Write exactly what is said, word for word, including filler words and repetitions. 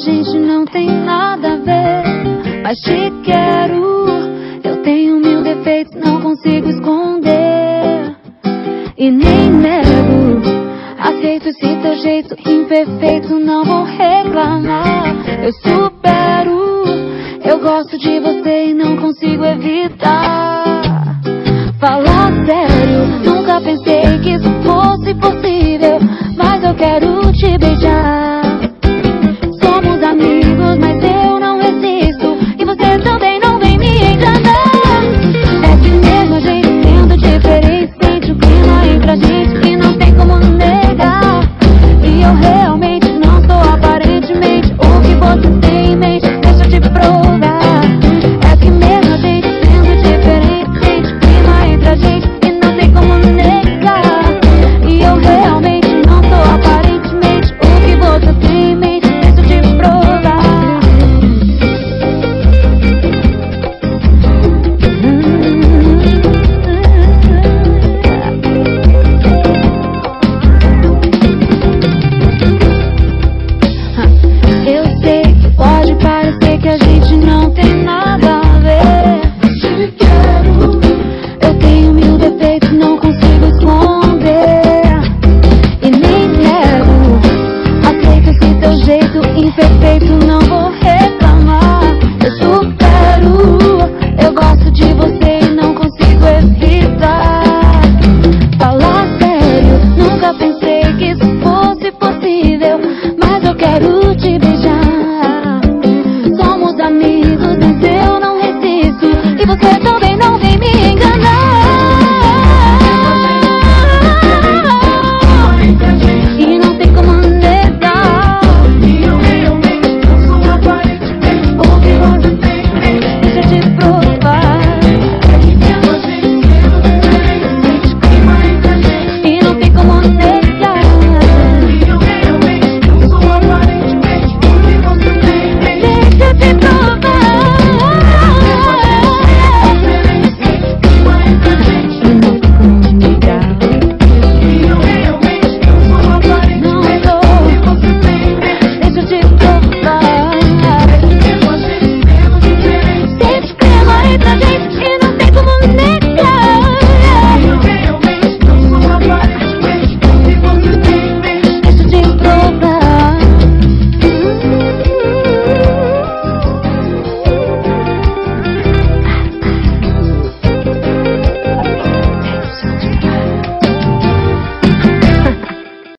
gente não tem nada a ver, mas te quero. Eu tenho mil defeitos, não consigo esconder e nem nego. Aceito esse teu jeito imperfeito, não vou reclamar. Eu supero, eu gosto de você e não consigo evitar. Fala sério, nunca pensei que isso fosse possível, mas eu quero te beijar. Somos amigos, mas eu não resisto, e você também não vem me enganar. É que mesmo a gente sendo diferente, sente o clima entre a gente e não tem como negar. E eu realmente não sou aparentemente o que você tem em mente, deixa eu te provar. É que mesmo a gente sendo diferente, sente o clima entre a gente e não tem como negar. E eu realmente não sou aparentemente o que você tem em mente, deixa eu te provar. Eu sei que pode parecer que a gente não tem nada a ver. Te quero. Eu tenho mil defeitos, não consigo esconder e nem nego. Aceito esse teu jeito imperfeito, não vou revelar.